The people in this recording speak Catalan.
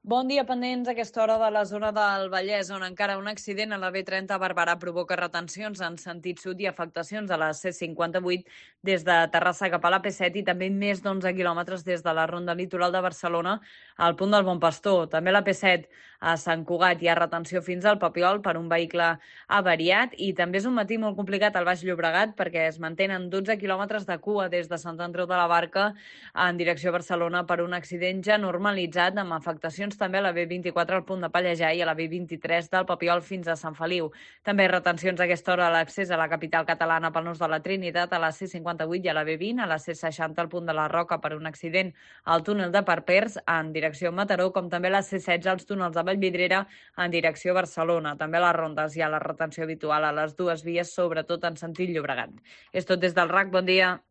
Bon dia, pendents a aquesta hora de la zona del Vallès, on encara un accident a la B30 a Barberà provoca retencions en sentit sud i afectacions a la C58 des de Terrassa cap a la P7 i també més d'11 quilòmetres des de la Ronda Litoral de Barcelona al punt del Bon Pastor. També a la P7 a Sant Cugat hi ha retenció fins al Papiol per un vehicle avariat i també és un matí molt complicat al Baix Llobregat perquè es mantenen 12 quilòmetres de cua des de Sant Andreu de la Barca en direcció a Barcelona per un accident ja normalitzat amb afectacions també a la B24 al punt de Pallejà i a la B23 del Papiol fins a Sant Feliu. També retencions a aquesta hora a l'accés a la capital catalana pel nus de la Trinitat, a la C58 i a la B20, a la C60 al punt de la Roca per un accident al túnel de Parpers en direcció a Mataró, com també a la C16 als túnels de Vallvidrera en direcció a Barcelona. També a les rondes hi ha la retenció habitual a les dues vies, sobretot en sentit Llobregat. És tot des del RAC, bon dia.